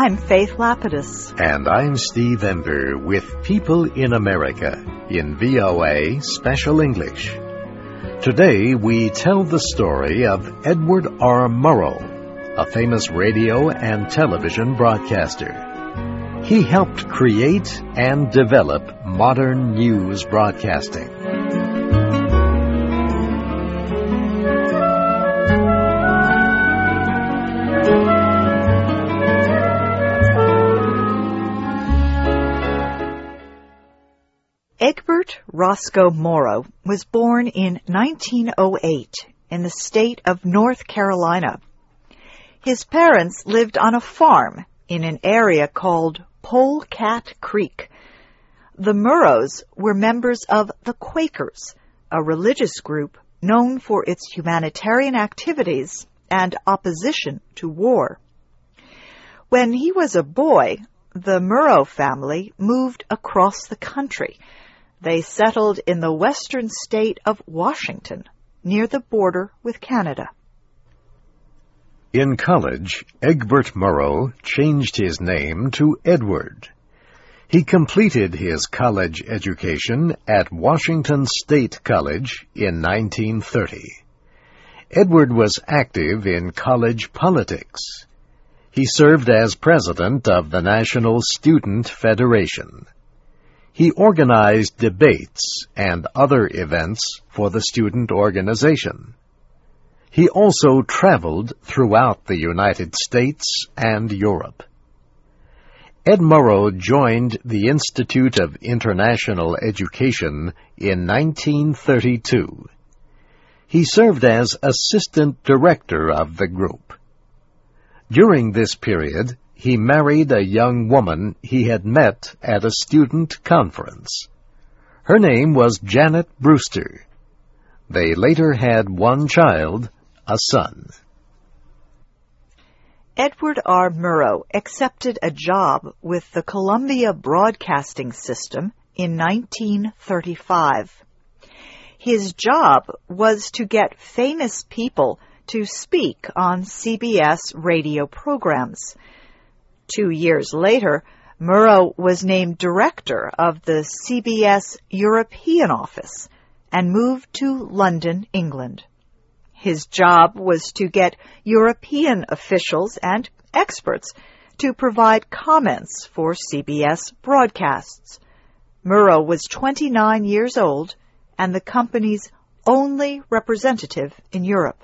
I'm Faith Lapidus. And I'm Steve Ember with People in America in VOA Special English. Today we tell the story of Edward R. Murrow, a famous radio and television broadcaster. He helped create and develop modern news broadcasting. Egbert Roscoe Morrow was born in 1908 in the state of North Carolina. His parents lived on a farm in an area called Polecat Creek. The Murrows were members of the Quakers, a religious group known for its humanitarian activities and opposition to war. When he was a boy, the Murrow family moved across the country. They settled in the western state of Washington, near the border with Canada. In college, Egbert Murrow changed his name to Edward. He completed his college education at Washington State College in 1930. Edward was active in college politics. He served as president of the National Student Federation. He organized debates and other events for the student organization. He also traveled throughout the United States and Europe. Ed Murrow joined the Institute of International Education in 1932. He served as assistant director of the group. During this period, he married a young woman he had met at a student conference. Her name was Janet Brewster. They later had one child, a son. Edward R. Murrow accepted a job with the Columbia Broadcasting System in 1935. His job was to get famous people to speak on CBS radio programs. 2 years later, Murrow was named director of the CBS European office and moved to London, England. His job was to get European officials and experts to provide comments for CBS broadcasts. Murrow was 29 years old and the company's only representative in Europe.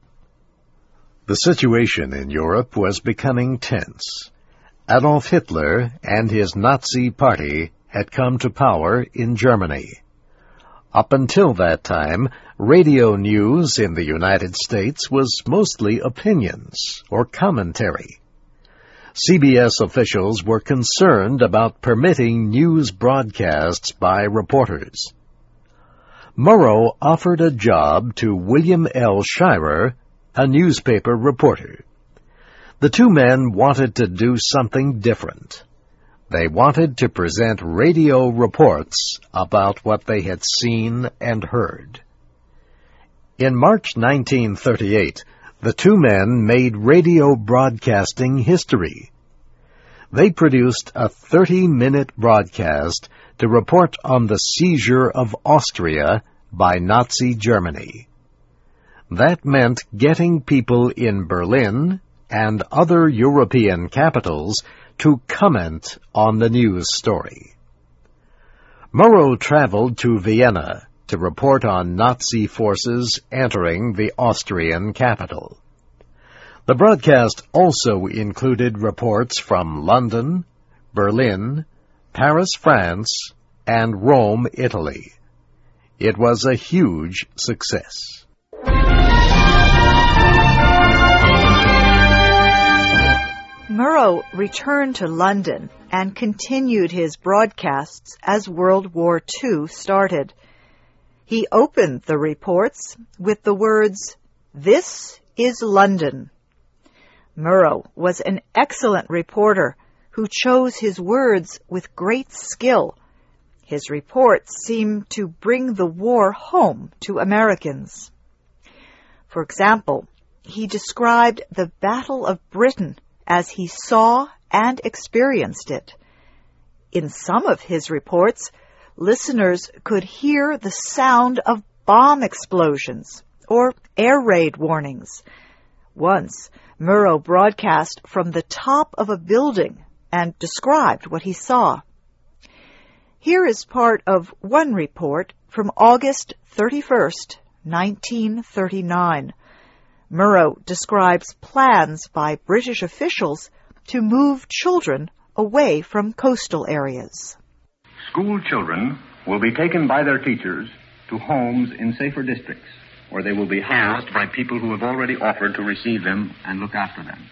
The situation in Europe was becoming tense. Adolf Hitler and his Nazi Party had come to power in Germany. Up until that time, radio news in the United States was mostly opinions or commentary. CBS officials were concerned about permitting news broadcasts by reporters. Murrow offered a job to William L. Shirer, a newspaper reporter. The two men wanted to do something different. They wanted to present radio reports about what they had seen and heard. In March 1938, the two men made radio broadcasting history. They produced a 30-minute broadcast to report on the seizure of Austria by Nazi Germany. That meant getting people in Berlin and other European capitals to comment on the news story. Murrow traveled to Vienna to report on Nazi forces entering the Austrian capital. The broadcast also included reports from London, Berlin, Paris, France, and Rome, Italy. It was a huge success. Murrow returned to London and continued his broadcasts as World War II started. He opened the reports with the words, "This is London." Murrow was an excellent reporter who chose his words with great skill. His reports seemed to bring the war home to Americans. For example, he described the Battle of Britain as he saw and experienced it. In some of his reports, listeners could hear the sound of bomb explosions or air raid warnings. Once, Murrow broadcast from the top of a building and described what he saw. Here is part of one report from August 31st, 1939. Murrow describes plans by British officials to move children away from coastal areas. School children will be taken by their teachers to homes in safer districts, where they will be housed by people who have already offered to receive them and look after them.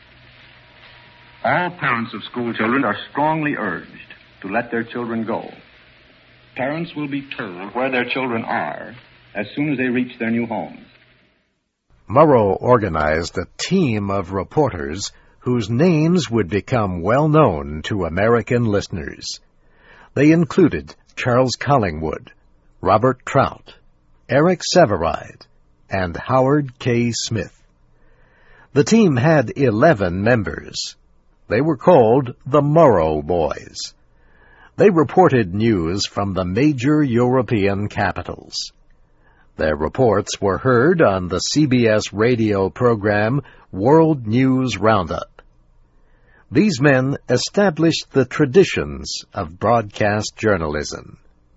All parents of school children are strongly urged to let their children go. Parents will be told where their children are as soon as they reach their new homes. Murrow organized a team of reporters whose names would become well known to American listeners. They included Charles Collingwood, Robert Trout, Eric Sevareid, and Howard K. Smith. The team had 11 members. They were called the Murrow Boys. They reported news from the major European capitals. Their reports were heard on the CBS radio program World News Roundup. These men established the traditions of broadcast journalism.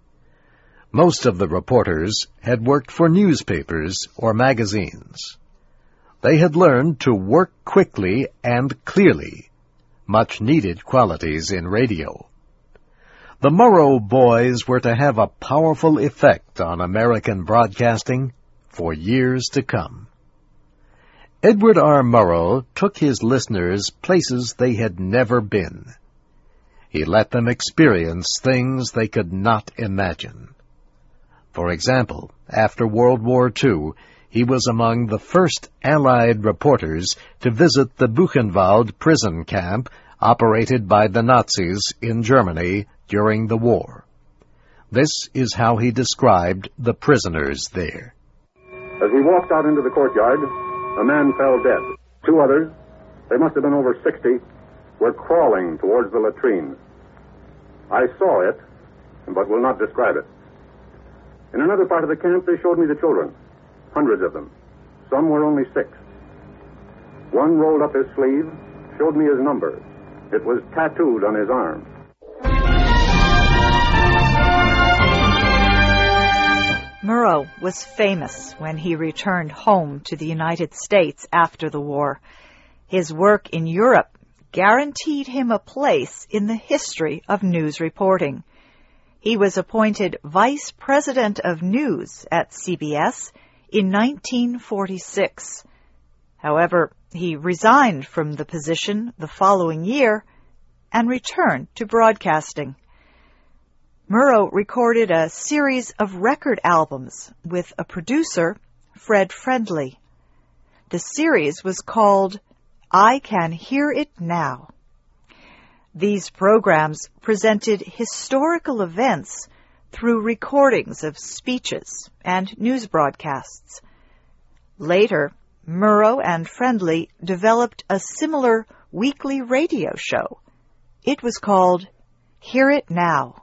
Most of the reporters had worked for newspapers or magazines. They had learned to work quickly and clearly, much-needed qualities in radio. The Murrow Boys were to have a powerful effect on American broadcasting for years to come. Edward R. Murrow took his listeners places they had never been. He let them experience things they could not imagine. For example, after World War II, he was among the first Allied reporters to visit the Buchenwald prison camp operated by the Nazis in Germany during the war. This is how he described the prisoners there. As we walked out into the courtyard, a man fell dead. Two others, they must have been over 60, were crawling towards the latrine. I saw it, but will not describe it. In another part of the camp, they showed me the children, hundreds of them. Some were only 6. One rolled up his sleeve, showed me his number. It was tattooed on his arm. Murrow was famous when he returned home to the United States after the war. His work in Europe guaranteed him a place in the history of news reporting. He was appointed Vice President of News at CBS in 1946. However, he resigned from the position the following year and returned to broadcasting. Murrow recorded a series of record albums with a producer, Fred Friendly. The series was called I Can Hear It Now. These programs presented historical events through recordings of speeches and news broadcasts. Later, Murrow and Friendly developed a similar weekly radio show. It was called Hear It Now.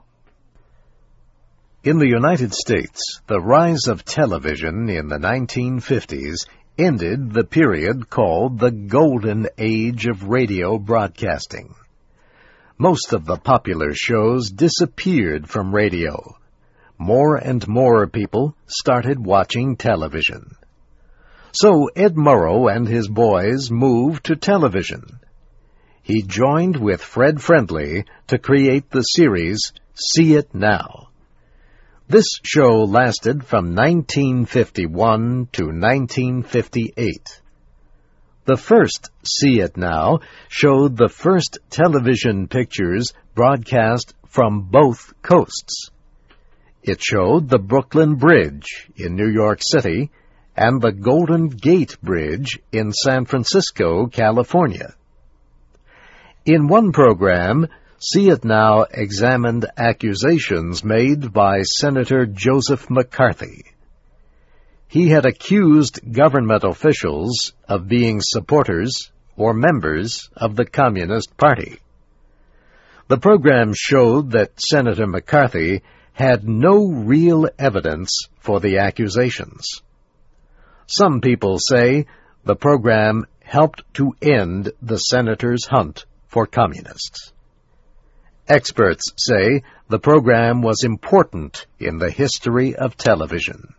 In the United States, the rise of television in the 1950s ended the period called the Golden Age of radio broadcasting. Most of the popular shows disappeared from radio. More and more people started watching television. So Ed Murrow and his boys moved to television. He joined with Fred Friendly to create the series See It Now. This show lasted from 1951 to 1958. The first See It Now showed the first television pictures broadcast from both coasts. It showed the Brooklyn Bridge in New York City and the Golden Gate Bridge in San Francisco, California. In one program, See It Now examined accusations made by Senator Joseph McCarthy. He had accused government officials of being supporters or members of the Communist Party. The program showed that Senator McCarthy had no real evidence for the accusations. Some people say the program helped to end the senator's hunt for communists. Experts say the program was important in the history of television.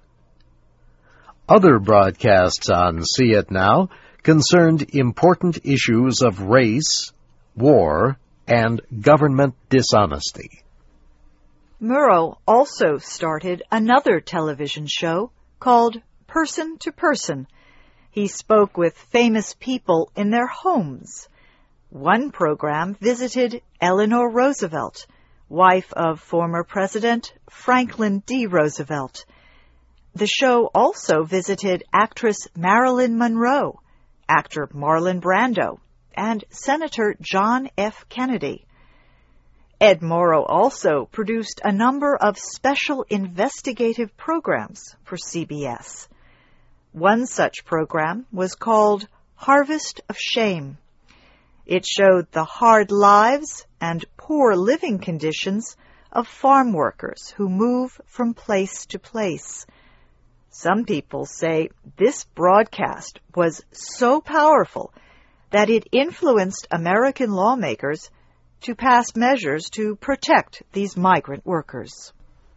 Other broadcasts on See It Now concerned important issues of race, war, and government dishonesty. Murrow also started another television show called Person to Person. He spoke with famous people in their homes. One program visited Eleanor Roosevelt, wife of former President Franklin D. Roosevelt. The show also visited actress Marilyn Monroe, actor Marlon Brando, and Senator John F. Kennedy. Ed Morrow also produced a number of special investigative programs for CBS. One such program was called Harvest of Shame. It showed the hard lives and poor living conditions of farm workers who move from place to place. Some people say this broadcast was so powerful that it influenced American lawmakers to pass measures to protect these migrant workers.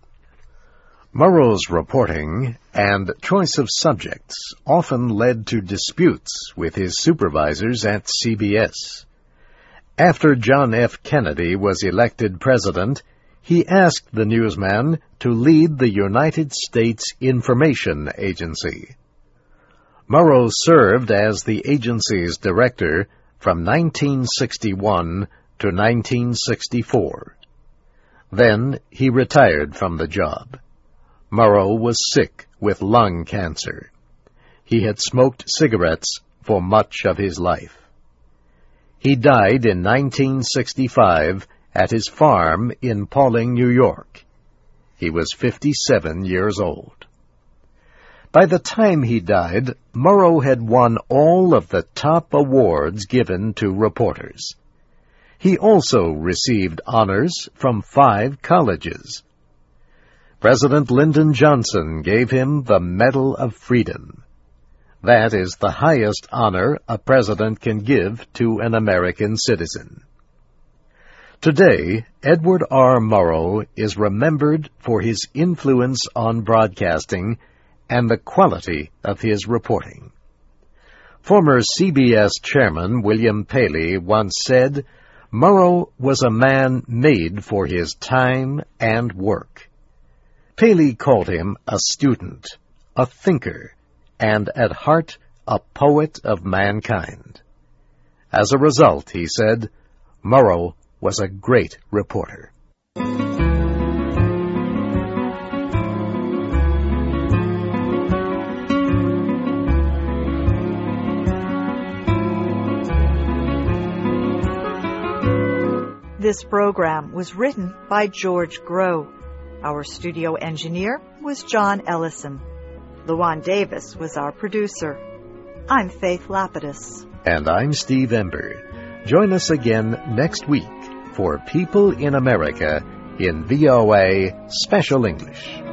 Murrow's reporting and choice of subjects often led to disputes with his supervisors at CBS. After John F. Kennedy was elected president, he asked the newsman to lead the United States Information Agency. Murrow served as the agency's director from 1961 to 1964. Then he retired from the job. Murrow was sick with lung cancer. He had smoked cigarettes for much of his life. He died in 1965 at his farm in Pawling, New York. He was 57 years old. By the time he died, Murrow had won all of the top awards given to reporters. He also received honors from 5 colleges. President Lyndon Johnson gave him the Medal of Freedom. That is the highest honor a president can give to an American citizen. Today, Edward R. Murrow is remembered for his influence on broadcasting and the quality of his reporting. Former CBS chairman William Paley once said, "Murrow was a man made for his time and work." Paley called him a student, a thinker, and at heart a poet of mankind. As a result, he said, Murrow was a great reporter. This program was written by George Groh. Our studio engineer was John Ellison. Luan Davis was our producer. I'm Faith Lapidus. And I'm Steve Ember. Join us again next week for People in America in VOA Special English.